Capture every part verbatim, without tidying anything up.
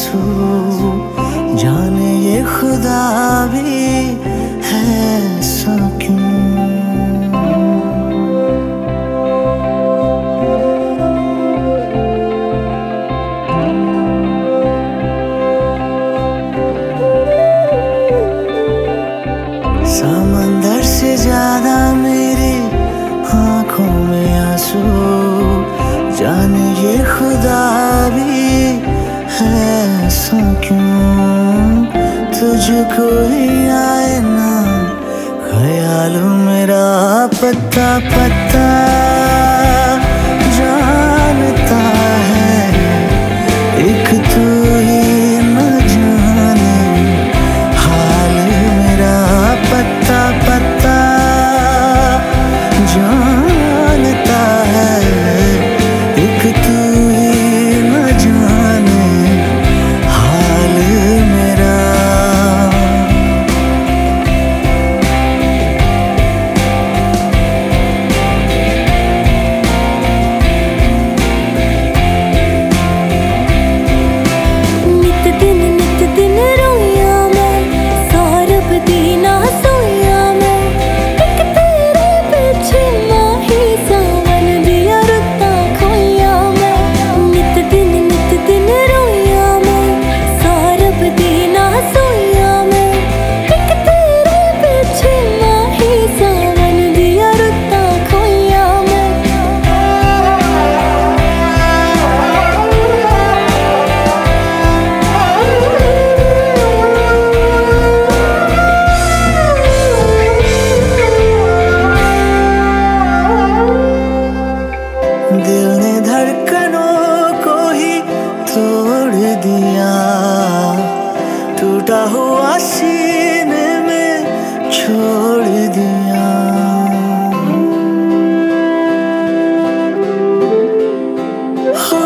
आंसू, जाने ये खुदा भी है ऐसा क्यों। समंदर से ज्यादा मेरी आंखों में आंसू, जाने ये खुदा भी है ऐसा क्यों। तुझको ही आए ना ख्याल मेरा पत्ता पत्ता, जानता है एक तू ही न जाने हाल मेरा पत्ता पत्ता, जानता है एक तू ही न जाने हाल मेरा। दिल ने धड़कनों को ही तोड़ दिया, टूटा हुआ सीने में छोड़ दिया। हो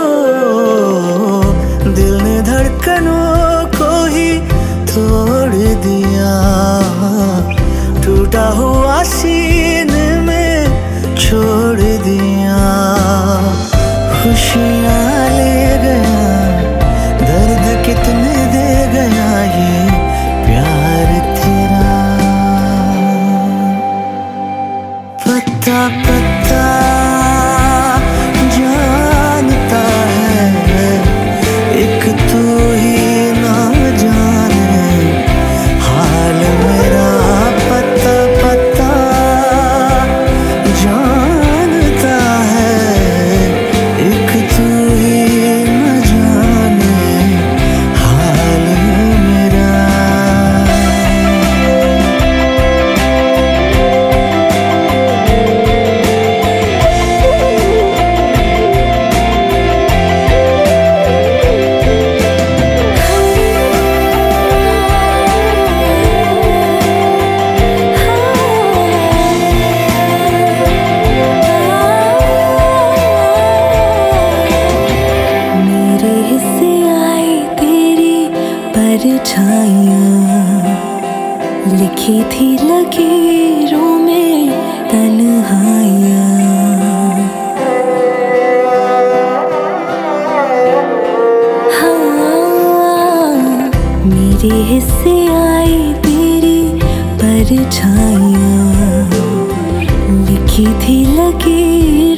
दिल ने धड़कनों को ही तोड़ दिया, टूटा हुआ सीने में छोड़ दिया। खुशियाँ ले गया, दर्द कितने दे गया ये प्यार तेरा। पत्ता पत्ता जानता है एक तू ही ना जाने हाल मेरा पत्ता पत्ता, जानता है एक तू ही न जाने हाल मेरा। लिखी थी लकीरों में तन्हाइयाँ, हाँ मेरे हिस्से आई तेरी परछाइयाँ, लिखी थी लकीर